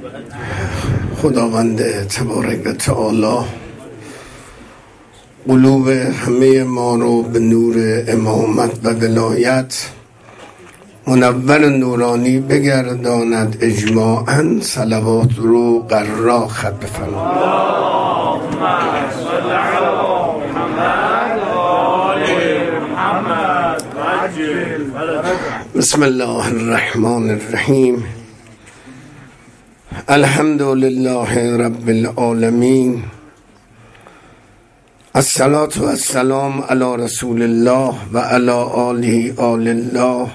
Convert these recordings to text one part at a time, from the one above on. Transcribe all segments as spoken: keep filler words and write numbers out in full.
خداوند تبارک و تعالی قلوب همه ما رو به نور امامت و ولایت منور نورانی بگرداند. اجماعاً صلوات رو قرار خط بفرمایید. بسم الله الرحمن الرحیم. الحمد لله رب العالمین. الصلاة و السلام علی رسول الله و علی آله آل الله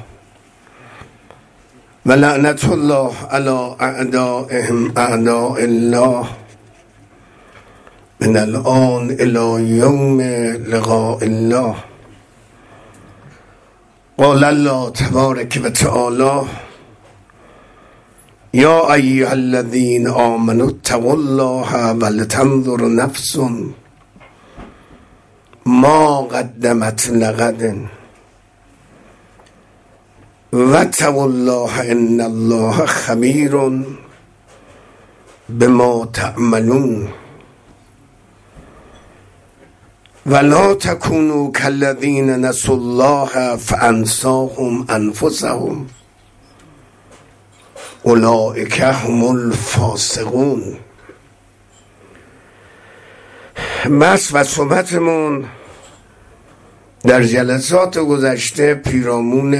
و لعنت الله علی اعدائهم اعداء الله من الآن الی یوم لقاء الله. قال الله تبارک و تعالی یا ایها الذین آمنوا اتقوا الله ولتنظر نفس ما قدمت لغد واتقوا الله ان الله خبیر بما تعملون ولا تكونوا كالذين نسوا الله فانساهم انفسهم اولئک هم الفاسقون. بس و صحبتمون در جلسات گذشته پیرامون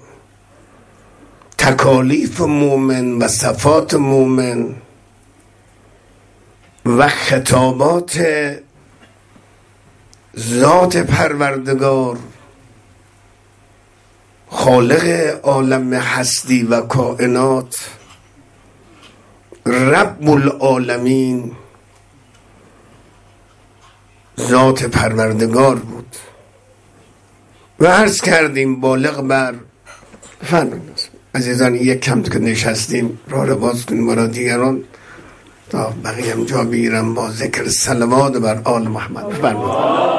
تکالیف مومن و صفات مومن و خطابات ذات پروردگار خالق عالم هستی و کائنات رب العالمین ذات پروردگار بود و عرض کردیم بالغ بر فرمایید عزیزان یک کم که نشستیم راه رو باز کنیم برای دیگران تا بقیه هم جا بگیرم با ذکر صلوات بر آل محمد. فرمایید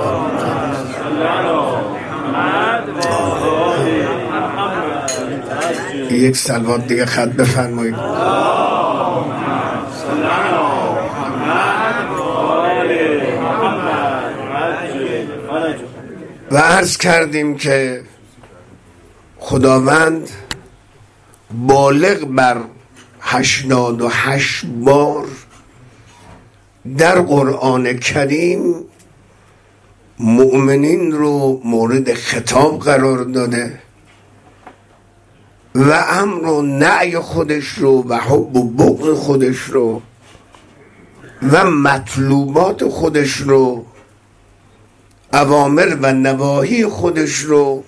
یک صلوات دیگه خط بفرمایید. و عرض کردیم که خداوند بالغ بر هشتاد و هشت بار در قرآن کریم مؤمنین رو مورد خطاب قرار داده و امر و نهی خودش رو و حب و بغض خودش رو و مطلوبات خودش رو اوامر و نواهی خودش رو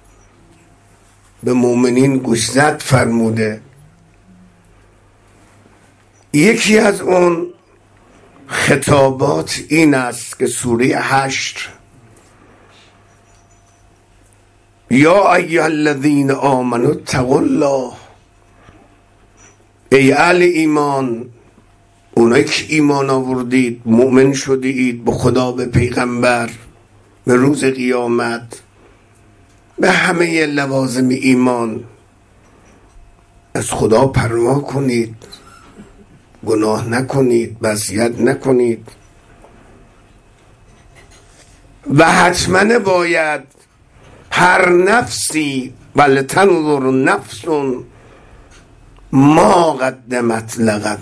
به مؤمنین گوشزد فرموده. یکی از اون خطابات این است که سوره هشت یا ایها الذین آمنوا اتقوا الله، ای اهل ایمان، اونایی که ایمان آوردید مؤمن شدید به خدا، به پیغمبر، به روز قیامت، به همه لوازم ایمان، از خدا پروا کنید، گناه نکنید، معصیت نکنید و حتما باید هر نفسی ولتنظر نفس ما قدمت لغد.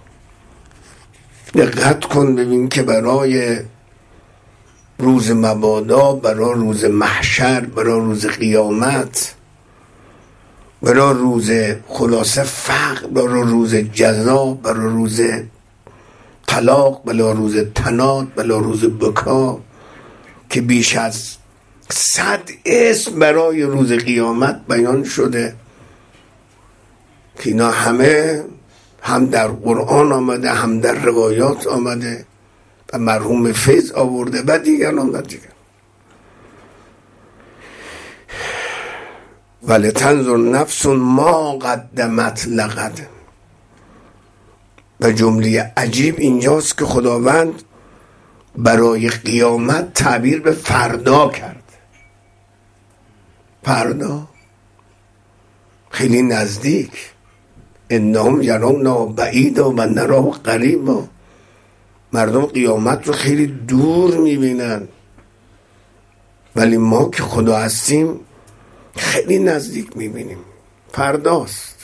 دقت کن ببین که برای روز مبادا، برای روز محشر، برای روز قیامت، برای روز خلاصه فقر، برای روز جزا، برای روز طلاق، برای روز تناد، برای روز بکا که بیش از صد اسم برای روز قیامت بیان شده که اینا همه هم در قرآن آمده هم در روایات آمده و مرحوم فیض آورده و دیگران و دیگر. ولی تنظر نفس ما قدمت لغد. و جمله عجیب اینجاست که خداوند برای قیامت تعبیر به فردا کرد. فردا خیلی نزدیک، انهم یرونا بعیدا و نراه قریبا. مردم قیامت رو خیلی دور میبینن، ولی ما که خدا هستیم خیلی نزدیک میبینیم، فرداست.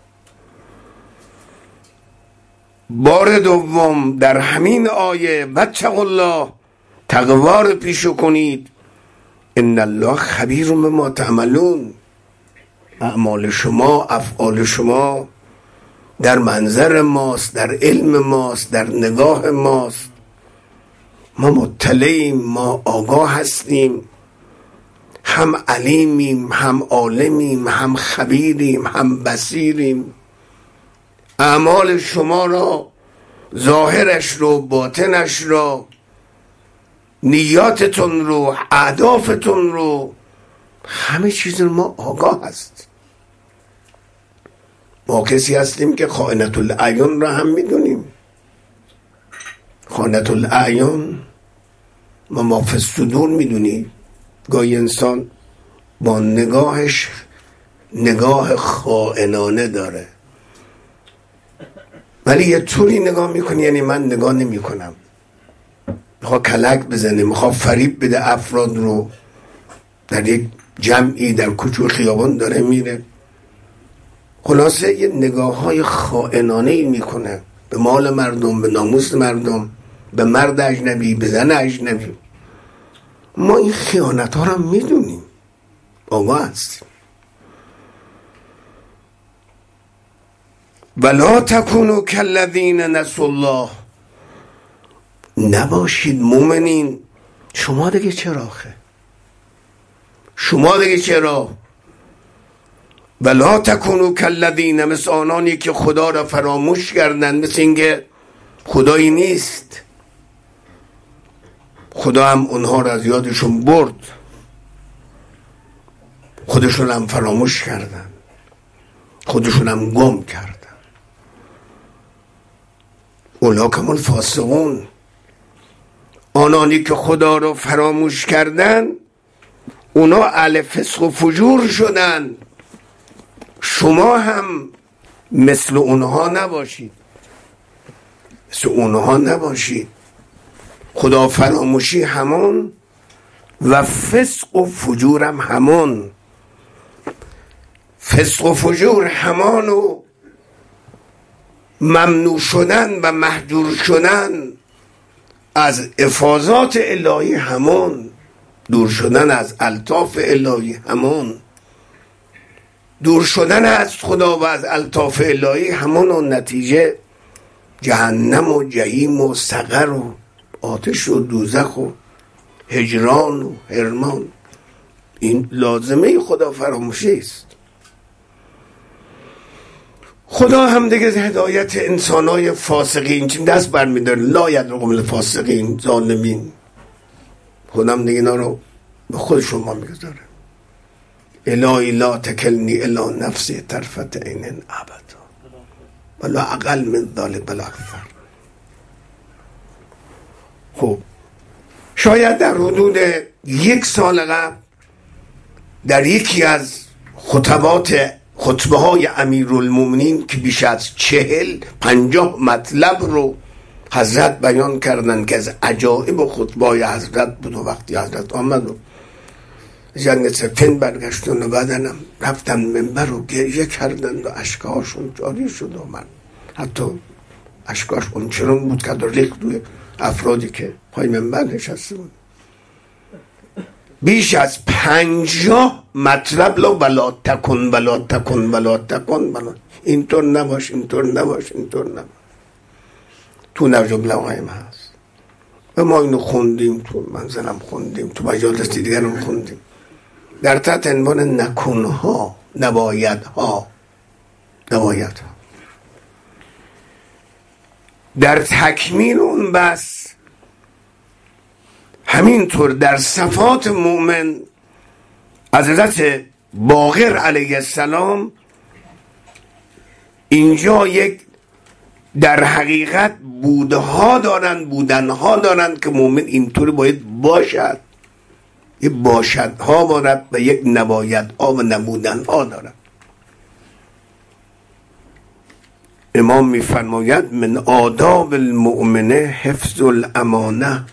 بار دوم در همین آیه واتقوا الله، تقوا رو پیشو کنید، ان الله خبیر بما تعملون. اعمال شما، افعال شما در منظر ماست، در علم ماست، در نگاه ماست. ما مطلعیم، ما آگاه هستیم، هم علیمیم، هم عالمیم، هم خبیریم، هم بصیریم. اعمال شما را، ظاهرش رو، باطنش را، نیاتتون رو، اهدافتون رو، همه چیز رو ما آگاه هست. ما کسی هستیم که خائنة الاعیان را هم میدونیم. خائنة الاعیان ما ما فی الصدور میدونیم. گاهی انسان با نگاهش نگاه خائنانه داره، ولی یه طوری نگاه میکنی یعنی من نگاه نمی کنم. میخواد کلک بزنه، میخواد فریب بده افراد رو. در یک جمعی در کوچه خیابان داره میره، خلاصه یه نگاه های خائنانه ای میکنه به مال مردم، به ناموس مردم، به مرد اجنبی، به زن اجنبی. ما این خیانت ها رو میدونیم، آگاه هستیم. ولا تکونوا کالذین نسوا الله، نباشید مومنین. شما دیگه چرا آخه؟ شما دیگه چرا؟ ولا تکونوا کالذین، مثل آنانی که خدا را فراموش کردن، مثل اینکه خدایی نیست. خدا هم اونها را از یادشون برد، خودشون هم فراموش کردن، خودشون هم گم کردن. اولاکم الفاسقون، آنانی که خدا رو فراموش کردن اونا اهل فسق و فجور شدن. شما هم مثل اونها نباشید، مثل اونها نباشید. خدا فراموشی همون و فسق و فجور هم همون. فسق و فجور همان و ممنوع شدن و محجور شدن از افاضات الهی همون. دور شدن از الطاف الهی همون. دور شدن از خدا و از الطاف الهی همون، و نتیجه جهنم و جهیم و سقر و آتش و دوزخ و هجران و حرمان. این لازمه خدا فراموشی است. خدا هم دیگه هدایت انسانای فاسقین چیم دست برمیداره. لا یدرقم الفاسقین ظالمین. خدا هم دیگه اینا رو به خود شما میگذاره. الهی لا تکلنی الی نفسی طرفت عین ابدا ولا اقل من ذلک بل اکثر. خب شاید در حدود یک سال قبل در یکی از خطبات خطبه های امیرالمومنین که بیش از چهل پنجاه مطلب رو حضرت بیان کردن که از عجایب خطبه های حضرت بود، و وقتی حضرت آمد و جنگ سفین برگشتن و بعدنم رفتن منبر رو گریه کردن و اشکهاشون جاری شد و من حتی اشکاش اونچنان بود که در ریخت روی افرادی که پای منبر نشسته بود. بیش از پنجاه مطلب لا ولا تکن ولا تکن ولا تکن ولا اینطور نباش اینطور نباش اینطور نباش. تو نرج البلاغه هست و ما اینو خوندیم، تو منزلم خوندیم، تو مجالس دیگرم خوندیم، در تحت عنوان نکنها، نبایدها، نبایدها. در تکمیل اون بس همینطور در صفات مؤمن حضرت باقر علیه السلام اینجا یک در حقیقت بودها دارن، بودنها دارن که مؤمن اینطور باید باشد. یک باشدها دارد و یک نبایدها و نبودنها دارد. امام میفرماید من آداب المؤمنه حفظ الامانه،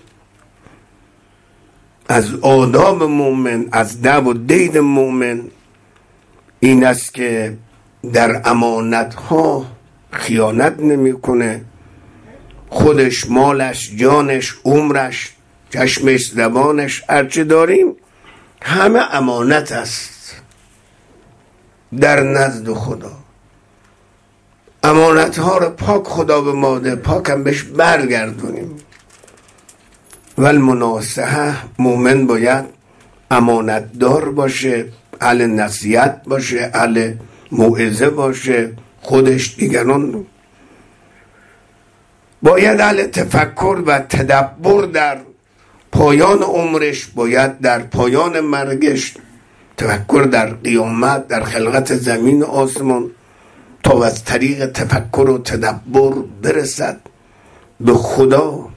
از آداب مؤمن، از دب و دید مؤمن این است که در امانت ها خیانت نمیکنه، خودش، مالش، جانش، عمرش، چشمش، زبانش، هرچه داریم همه امانت است در نزد خدا. امانت ها رو پاک خدا به ماده، پاک هم بهش برگردونیم. والمناصحه، مومن باید امانت دار باشه، اهل نصیحت باشه، اهل موعظه باشه، خودش دیگران. باید اهل تفکر و تدبر در پایان عمرش، باید در پایان مرگش تفکر در قیامت، در خلقت زمین و آسمان، تا از طریق تفکر و تدبر برسد به خدا.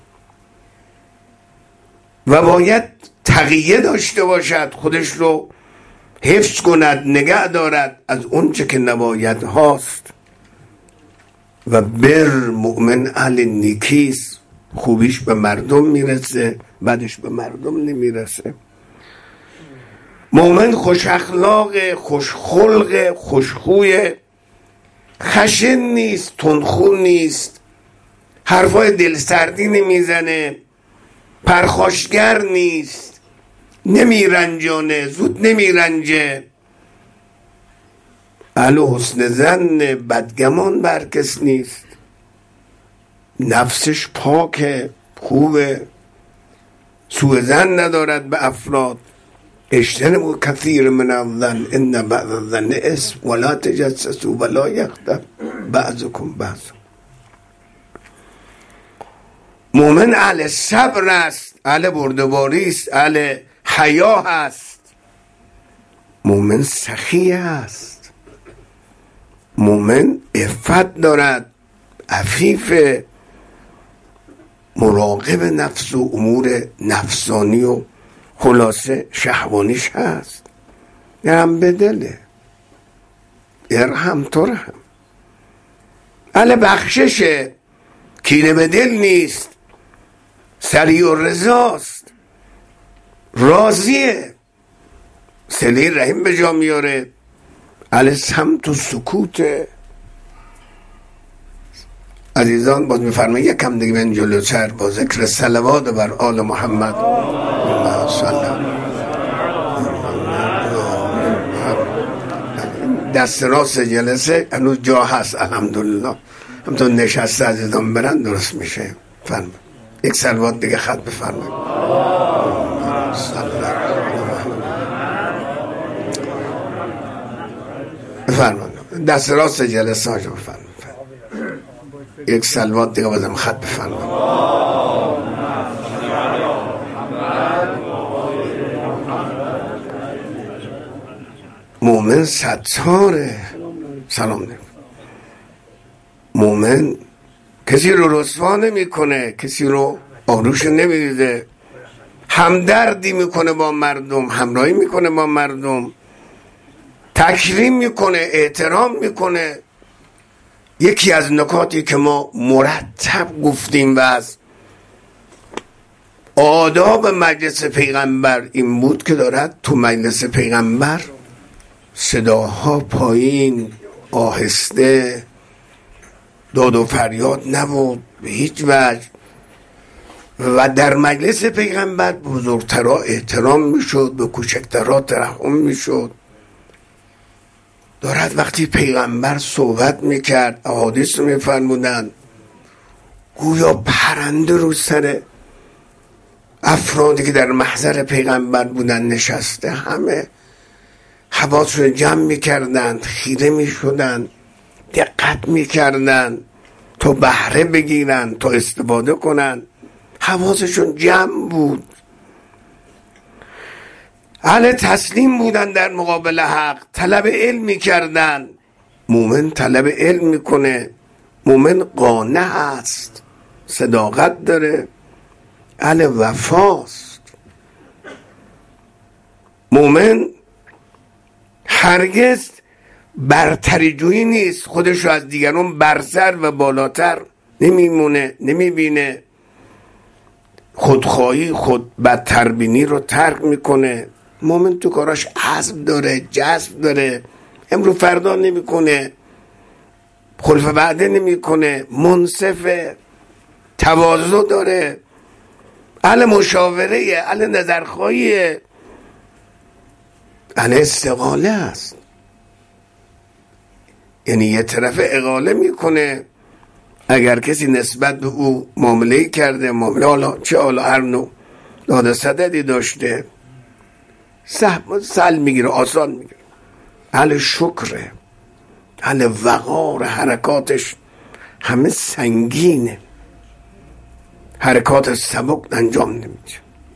و باید تقیه داشته باشد، خودش رو حفظ کند، نگه دارد از اون چه که نباید هاست. و بر مؤمن اهل نیکیست، خوبیش به مردم میرسه، بدش به مردم نمیرسه. مؤمن خوش اخلاق، خوش خلق، خوش خوی، خشن نیست، تندخو نیست، حرفای دلسردی نمیزنه، پرخاشگر نیست، نمیرنجانه، زود نمیرنجه، اهل حسن ظن، بدگمان بر کس نیست، نفسش پاکه، خوبه، سوء ظن ندارد به افراد. اجتنبوا کثیر من الظن ان بعض الظن اسم ولا تجسسوا ولا یغتب بعضکم بعضا. مومن اهل صبر است، اهل بردباری است، اهل حیا است. مومن سخی است، مومن عفت دارد، عفیف، مراقب نفس و امور نفسانی و خلاصه شهوانیش هست. هم به دله، ارحم ترحم. اهل بخششه، کینه به دل نیست، سریع و رضاست، راضیه، صله رحم به جا میاره، اهل صمت و سکوته. عزیزان باز میفرمایید یکم دیگه من جلوتر با ذکر صلوات بر آل محمد دست راست جلسه هنوز جا هست الحمدلله، همونطور نشسته عزیزان برن درست میشه. فرمایید یک صلوات دیگه خط بفرمایید. بفرمایید دست راست جلسه هاشو بفرمایید. یک صلوات دیگه بازم خط بفرمایید. مومن ستاره، سلام نیم. مومن کسی رو رسوا نمیکنه، کسی رو آروش نمیریزه، همدردی میکنه با مردم، همراهی میکنه با مردم، تکریم میکنه، احترام میکنه. یکی از نکاتی که ما مرتب گفتیم و از آداب مجلس پیغمبر این بود که دارد تو مجلس پیغمبر صداها پایین، آهسته، داد و فریاد نبود به هیچ وجه. و در مجلس پیغمبر بزرگترها احترام میشد، به کوچکترها ترحم میشد. دارد وقتی پیغمبر صحبت میکرد، احادیث رو میفرمودن، گویا پرنده رو سر افرادی که در محضر پیغمبر بودن نشسته، همه حواس رو جمع میکردن، خیره میشدن، دقت میکردن تا بهره بگیرن، تا استفاده کنن. حواسشون جمع بود، اهل تسلیم بودن در مقابل حق، طلب علم میکردن. مومن طلب علم میکنه، مومن قانع است، صداقت داره، اهل وفاست. مومن هرگز برتری جویی نیست، خودش رو از دیگران برتر و بالاتر نمیمونه، نمیبینه، خودخواهی خود بدتربینی رو ترک میکنه. مومن تو کاراش عزم داره، جذب داره، امرو فردا نمیکنه، خلف وعده نمیکنه، منصفه، تواضع داره، اهل مشاوره، اهل نظرخواهیه، اهل استقاله است. یعنی یه طرف اقاله میکنه اگر کسی نسبت به او معامله کرده، معامله حالا چه حالا هر نوع داده صددی داشته، سهل میگیره، آسان میگیره. اهل شکره، اهل وقار، حرکاتش همه سنگینه، حرکات سبک انجام نمیده.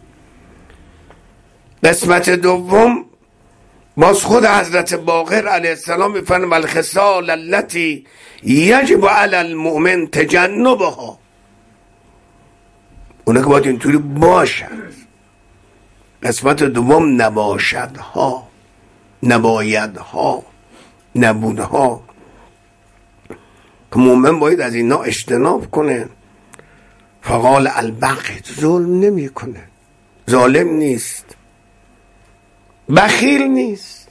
قسمت دوم باز خود حضرت باقر علیه السلام میفرمایند الخصال التي یجب علی المؤمن تجنبها، اونا که باید اینطوری باشد. قسمت دوم نباشدها، نبایدها، نبودها، که مؤمن باید از اینا اجتناب کنه. فقال البغض، ظلم نمی کنه، ظالم نیست، بخیل نیست،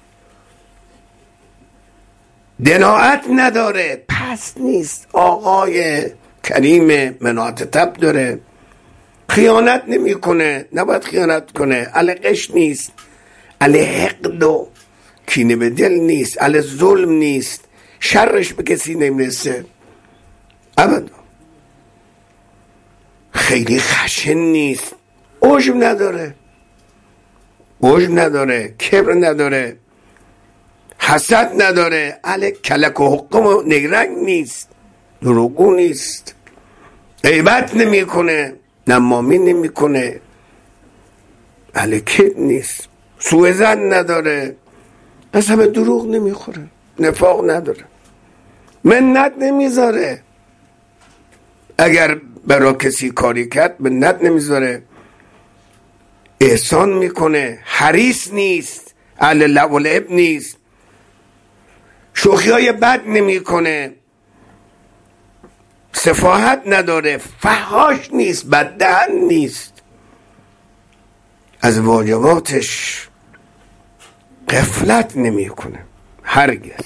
دناعت نداره، پست نیست، آقای کریم مناعت تب داره، خیانت نمی کنه، نباید خیانت کنه، اهل غش نیست، اهل حقد و کینه به دل نیست، اهل ظلم نیست، شرش به کسی نمیرسه ابدا، خیلی خشن نیست، عجب نداره، عجب نداره، کبر نداره، حسد نداره، اهل کلک و حقم و نگرنگ نیست، دروغگو نیست، غیبت نمی کنه، نمامی نمی کنه، اهل کذب نیست، سوء ظن نداره، قسم دروغ نمی خوره، نفاق نداره، منت نمیذاره، اگر برای کسی کاری کرد منت نمیذاره، احسان میکنه، حریص نیست، اهل لعب و لعب نیست، شوخی های بد نمیکنه، سفاهت نداره، فحاش نیست، بددهن نیست، از واجباتش غفلت نمیکنه هرگز.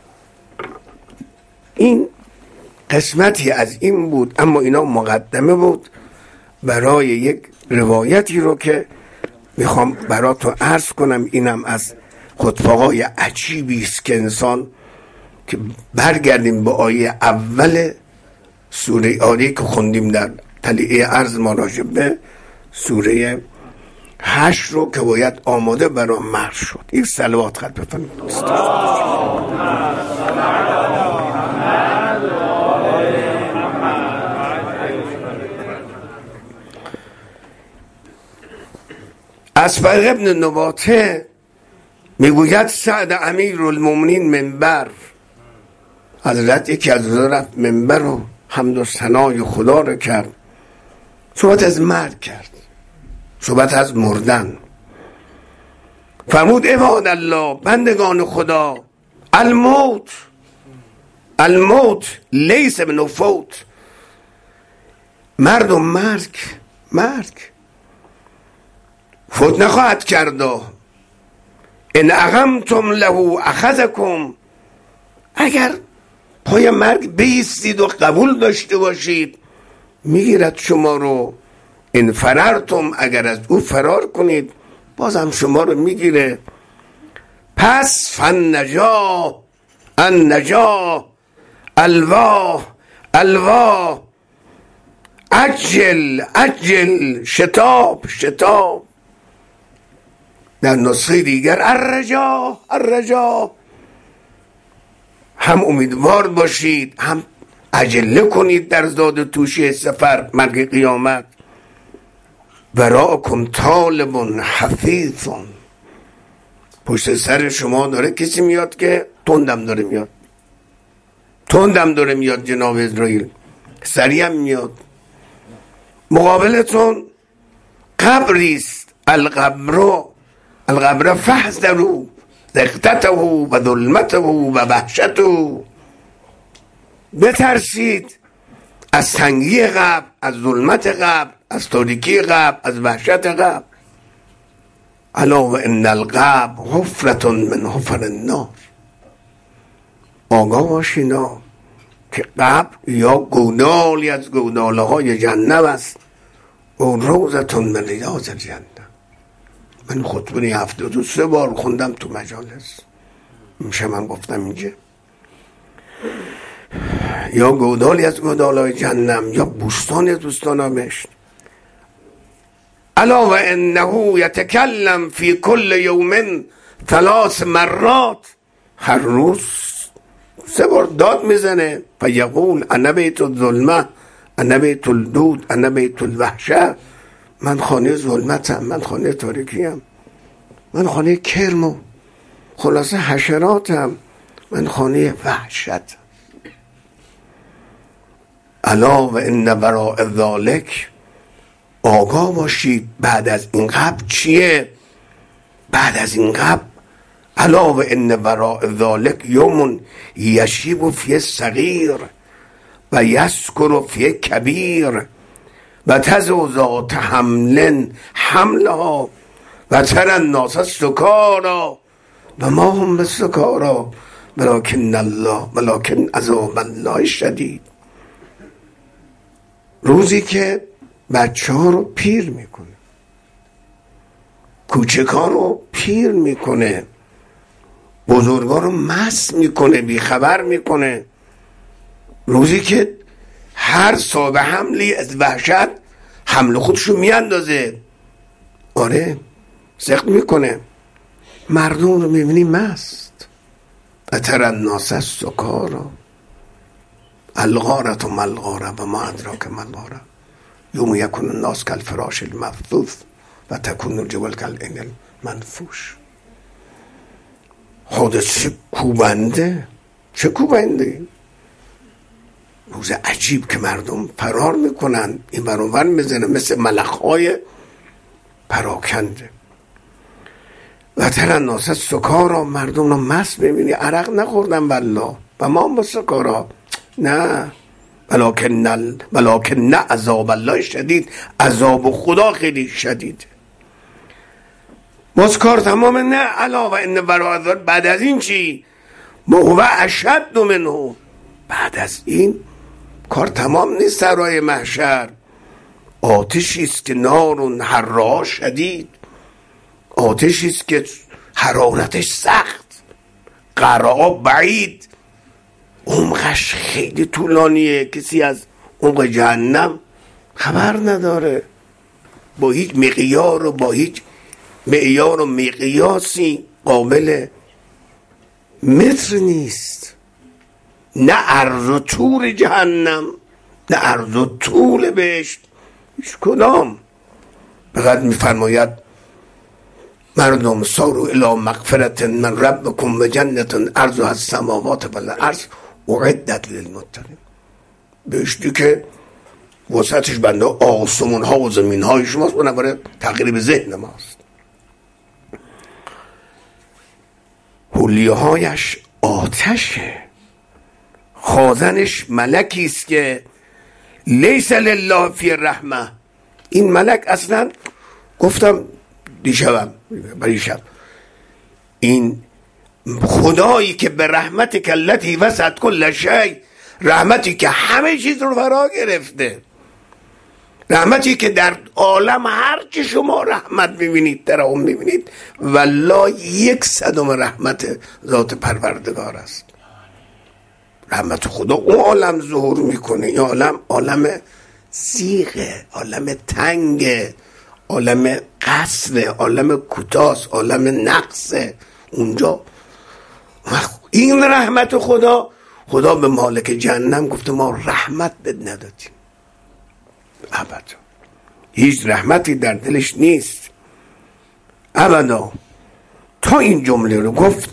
این قسمتی از این بود، اما اینا مقدمه بود برای یک روایتی رو که میخوام براتون عرض کنم. اینم از خطبه‌های عجیبی است که انسان، که برگردیم به آیه اول سوره آریه که خوندیم در تلیعه عرض ما راجع به سوره هشت رو که باید آماده برای مهر شد. یک صلوات خط بفرمایید. اسبق ابن نباته میگوید سعد امیر المومنین منبر، حضرت یکی از روزا رفت منبر رو حمد و ثنای خدا رو کرد، صحبت از مرگ کرد، صحبت از مردن. فرمود عباد الله، بندگان خدا، الموت الموت لیس من فوت، مرد و مرگ، مرگ فوت نخواهد کرد. ان اقمتم له اخذکم، اگر پای مرگ بیستید و قبول داشته باشید میگیرد شما رو. ان فررتم، اگر از او فرار کنید بازم شما رو میگیره. پس فن نجا ان نجا الواه الواه، عجل عجل، شتاب شتاب. در نسخه دیگر الرجا الرجا، هم امیدوار باشید هم عجله کنید در زاد و توشی سفر مرگ قیامت. وراءکم طالب حفیظ، پشت سر شما داره کسی میاد که تندم داره میاد، تندم داره میاد، جناب اسرائیل سریع میاد. مقابلتون قبریست، القبر القبر فحذروا، دقته و ظلمته و وحشته. بترسید از تنگی قبر، از ظلمت قبر، از تاریکی قبر، از وحشت قبر. الا و ان القبر حفرة من حفر النار. آگاه باشینا که قبر یا گودالی از گوداله های جهنم است و روضة من ریاض الجنه. من خطبه هفتاد و سه بار خوندم تو مجالس، میشه من گفتم اینجا یا گودالی از گودالای جهنم یا بوستانی از بوستانامش. الا و انه یتکلم فی کل یوم ثلاث مرات. هر روز سه بار داد میزنه. فیقول انا بیت الظلمه انا بیت الدود انا بیت الوحشه. من خانه ظلمتم، من خانه تاریکیم، من خانه کرم و خلاصه حشراتم، من خانه وحشت. الا و ان وراء ذالک. آگاه باشید بعد از این قبر چیه؟ بعد از این قبر الا و ان وراء ذالک یوم یشیب فی صغیر و یسکر فی کبیر و تزو ذات حمل حملها و تر الناس سکارا و ما هم بسکارا ولکن الله ولکن عذاب الله شدید. روزی که بچه ها رو پیر میکنه، کوچکان رو پیر میکنه، بزرگان رو مست میکنه، بیخبر میکنه. روزی که هر صاحب حملی از وحشت حمل خودشو میاندازه، آره سقط میکنه، مردم رو میبینی مست. اتر الناس سکارا الغارة ما الغارة و ما ادراک ما الغارة یوم یکون الناس کالفراش المبثوث و تکون الجبال کالعهن المنفوش. خود چه کوبنده، چه کوبنده. روز عجیب که مردم فرار میکنن، این برانور میزنن مثل ملخهای پراکنده. و تر الناس سکارا. مردم رو مست ببینی، عرق نخوردن والله و ما با سکارا نه، ولکن ال... ولکن عذاب الله شدید. عذاب خدا خیلی شدید. باز کار تمام نه. الا و ان وراء ذلک. بعد از این چی؟ هو اشد منه. بعد از این کار تمام نیست. سرای محشر آتشی است که نار حرا شدید، آتشی است که حرارتش سخت، قرا بعید، عمقش خیلی طولانیه. کسی از عمق جهنم خبر نداره. با هیچ مقیار و با هیچ معیار و مقیاسی قابل متر نیست. نه عرض و طول جهنم نه عرض و طول بهشت، هیچ کدام. فقط میفرماید مردم سارو الی مغفرت من ربکم و جنت عرضها السماوات و الارض اعدت للمتقین. بهشتی که وسطش بنده آسمون ها و زمین های شماست، اون برای تقریب ذهن ماست. حلیه هایش آتشه، خازنش ملکی است که لیس لله فی رحمه. این ملک اصلا گفتم دیشبم برای شب، این خدایی که به رحمت کلتی وسط کل شی، رحمتی که همه چیز رو فرا گرفته، رحمتی که در عالم هر چی شما رحمت میبینید، ترحم میبینید، والله یک صدم رحمت ذات پروردگار است. رحمت خدا اون عالم ظهور میکنه. این عالم عالم زیغه، عالم تنگه، عالم قصره، عالم کوتاست، عالم نقصه. اونجا این رحمت خدا، خدا به مالک جهنم گفته ما رحمت بد ندادیم ابدا، هیچ رحمتی در دلش نیست ابدا. تا این جمله رو گفت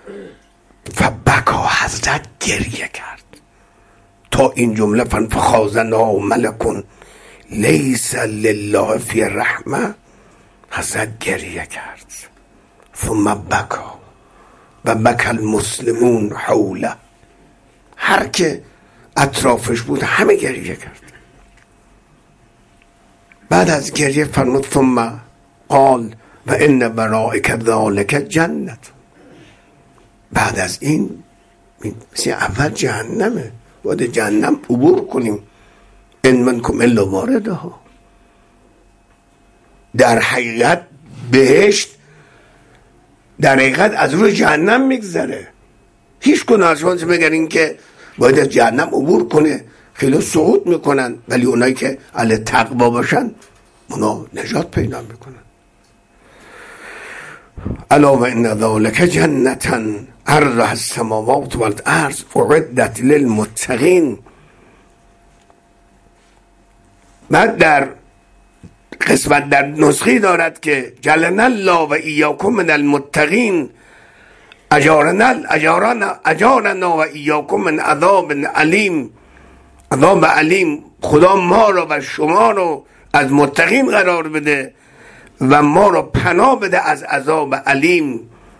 فبکا، حضرت گریه کرد. تا این جمله فخازنها ملکون لیس لله فی رحمه، حضرت گریه کرد. ثم بکا، و بک المسلمون حوله. هر که اطرافش بود همه گریه کرد. بعد از گریه فرمود ثم قال و ان برائک ذلک جنت. بعد از این مثل اول جهنمه، باید جهنم عبور کنیم. ان منکم الا واردها. در حقیقت بهشت در حقیقت از روی جهنم میگذره. هیچ کنه از شما بگرین که باید از جهنم عبور کنه، خیلی سقوط میکنن، ولی اونایی که اهل تقوا باشن اونا نجات پیدا میکنن. الا و ان ذلک جنتا عرضها السماوات والارض اعدت للمتقین. بعد در قسمت در نسخی دارد که جلنا الله و ایاکم من المتقین اجارنا اجارنا اجارنا و ایاکم من عذاب علیم. عذاب علیم، خدا ما را و شما رو از متقین قرار بده و ما را پناه بده از عذاب علیم.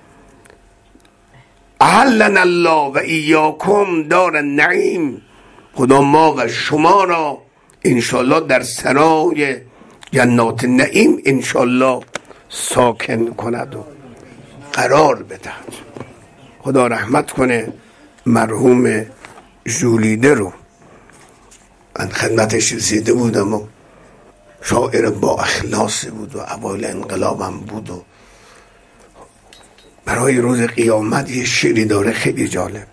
احلنا الله و ایاکم دار النعیم. خدا ما و شما را انشالله در سرای جنات نعیم انشالله ساکن کند و قرار بدهد. خدا رحمت کنه مرحوم ژولیده رو. من خدمتش رسیده بودم و شاعر با اخلاصی بود و اوایل انقلابم بود و برای روز قیامت یه شعری داره خیلی جالب.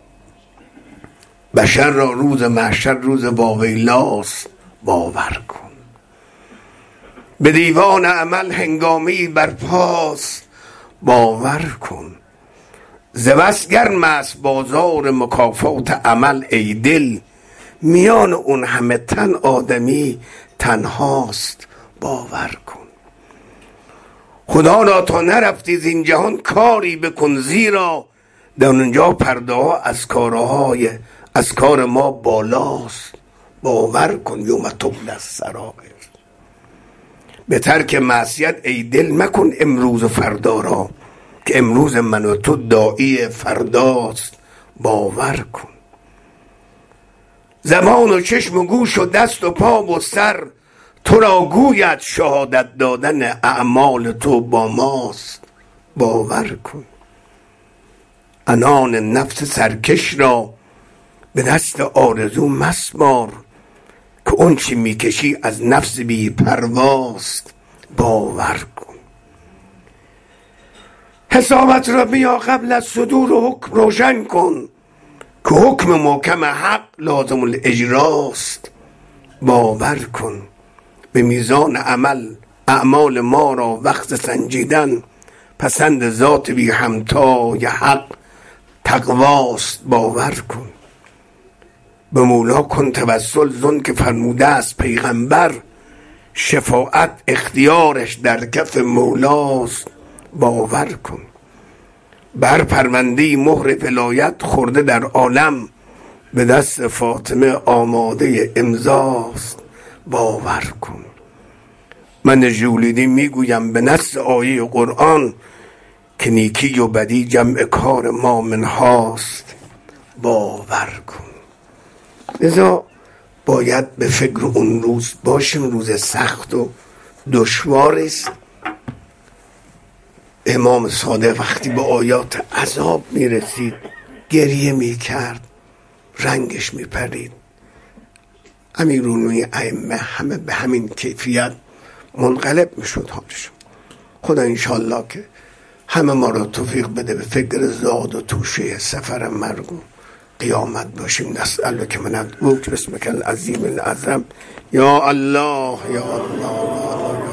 بشر را روز محشر روز واویلاست باور کن. به دیوان عمل هنگامی برپاست باور کن. ز بس گرم است بازار مکافات عمل ای دل. میان اون همه تن آدمی تنهاست باور کن. خدا را تا نرفتی زین جهان کاری بکن، زیرا در اونجا پرده ها از کارهای از کار ما بالاست باور کن. یوم تبلی السرائر. به ترک معصیت ای دل مکن امروز و فردا را، که امروز من و تو داعی فرداست باور کن. زبان و چشم و گوش و دست و پا و سر تو را گوید شهادت دادن اعمال تو با ماست باور کن. عنان نفس سرکش را به دست آرزو مسمار، که اون چی میکشی از نفس بی پرواست باور کن. حسابت را بیا قبل از صدور و حکم روشن کن، که حکم محکم حق لازم الاجراست باور کن. به میزان عمل اعمال ما را وقت سنجیدن، پسند ذات بی همتای حق تقواست باور کن. به مولا کن توسل زن که فرموده است پیغمبر، شفاعت اختیارش در کف مولاست باور کن. بر پرونده مهر ولایت خورده در عالم، به دست فاطمه آماده امضاست باور کن. من ژولیده میگویم به نص آیه قرآن، که نیکی و بدی جمع کار ما منهاست باور کن. لذا باید به فکر اون روز باشیم. روز سخت و دشوار است. امام صادق وقتی به آیات عذاب میرسید گریه میکرد، رنگش میپرید. امیرالمومنین ائمه همه به همین کیفیت منقلب میشد حالشون. خدا انشالله که همه ما را توفیق بده به فکر زاد و توشه سفر مرگ و قیامت باشیم. نسألک من ادعوک باسمک العظیم الاعظم یا الله یا الله.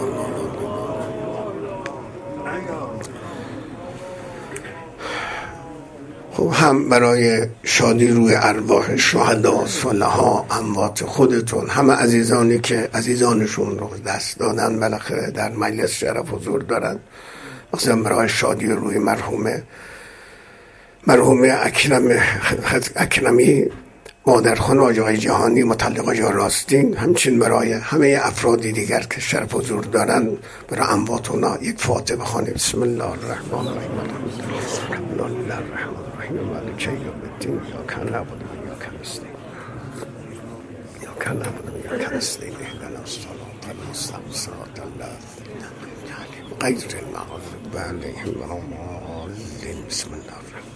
خب هم برای شادی روی ارواح شهدا صلحا اموات خودتون، همه عزیزانی که عزیزانشون رو دست دادن بالاخره در مجلس شرف حضور دارن، مثلا برای شادی روی مرحوم مرحوم اکرم اکرمی مادرخان حاج آقای جهانی متعلق آقای راستین، همچنین برای همه افرادی دیگر که شرف حضور دارند برای اموات اونا یک فاتحه بخوانیم. بسم الله الرحمن الرحیم الحمد لله الرحمن الرحیم مالک یوم الدین ایاک نعبد و ایاک نستعین ایاک نعبد و ایاک نستعین اهدنا الصراط المستقیم صراط الذین أنعمت عليهم غیر المغضوب علیهم ولا الضالین. بسم الله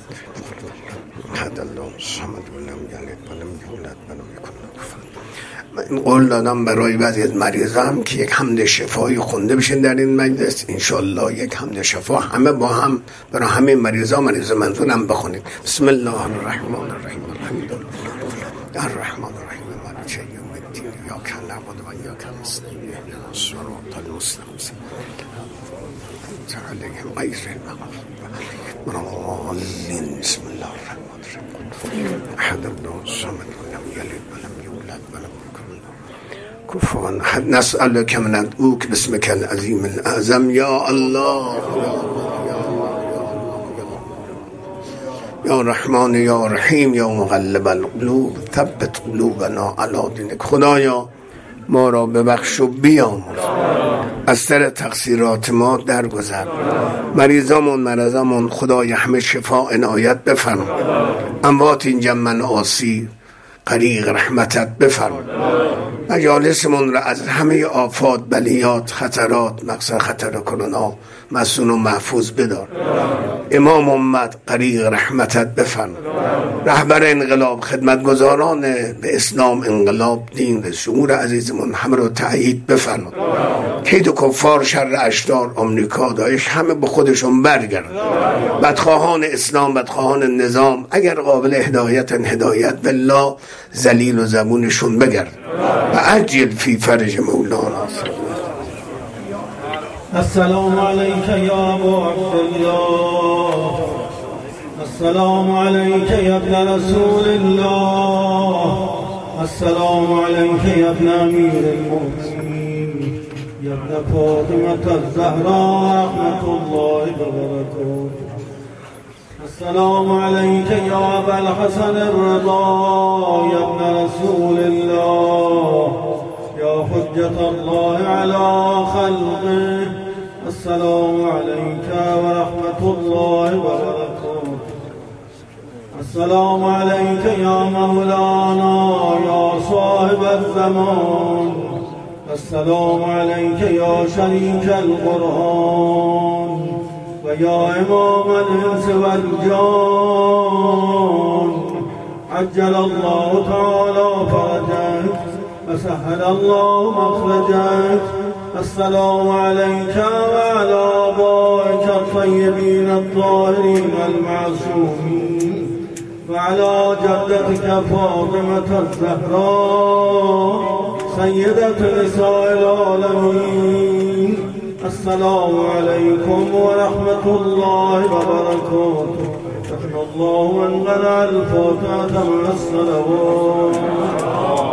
هذا الله الصمد ولم یلد ولم یولد ولم یکن له کفوا احد. من قول دادم برای بعضی از مریضا هم که یک حمد شفایی خونده بشین در این مجلس، انشالله یک حمد شفا همه با هم برای همه مریضا مریض منظورم بخونید. بسم الله الرحمن الرحیم الحمد لله الرحمن الرحیم مالک یوم الدین ایاک نعبد و ایاک نستعین اهدنا الصراط المستقیم علیهم غیر المغضوب علیهم ولا الضالین. بسم الله الرحمن الرحیم احد الله الصمد ولم یلد ولم یولد ولم یکن له کفوا احد. نسألک من ندعوک باسمک العظیم الاعظم یا الله یا رحمان یا رحیم یا مقلب القلوب ثبت قلوبنا علی دینک. خدایا ما را ببخش و بیامرز، از سر تقصیرات ما درگذر، مریضامون مرضامون خدای همه شفا عنایت بفرما، اموات این جمع آسی غریق رحمتت بفرما، مجالسمون را از همه آفات بلیات خطرات مقصد خطر کرونا مسون و محفوظ بدار، امام امت غریق رحمتت بفرما، رهبر انقلاب خدمتگزاران به اسلام انقلاب دین شعور عزیزمون همه رو تأیید بفرما، کید کفار شر اشرار آمریکا داعش همه به خودشون برگردن، بدخواهان اسلام بدخواهان نظام اگر قابل هدایت هدایت بالله ذلیل و زبونشون بگرد و عجل فی فرج مولانا. السلام علیک یا ابو عبدالله، السلام علیک یا ابن رسول الله، السلام علیک یا ابن امیر المؤمنین یا ابن فاطمة الزهراء رحمت الله وبرکاته. السلام علیک یا ابا الحسن الرضا یا ابن رسول الله یا حجة الله علی خلقه. السلام علیک و رحمت الله وبرکاته. السلام علیک یا مولانا یا صاحب الزمان، السلام علیک یا شریک القرآن و یا امام الانس والجان، عجل الله تعالی فرجك و سهل الله مخرجك. السلام علیک و علی آبائک الطیبین الطاهرین المعصومین و علی جدتک فاطمة الزهراء سیدة نساء العالمین. السلام علیکم و رحمت الله و برکاته. رحم الله من قرأ الفاتحة مع الصلوات.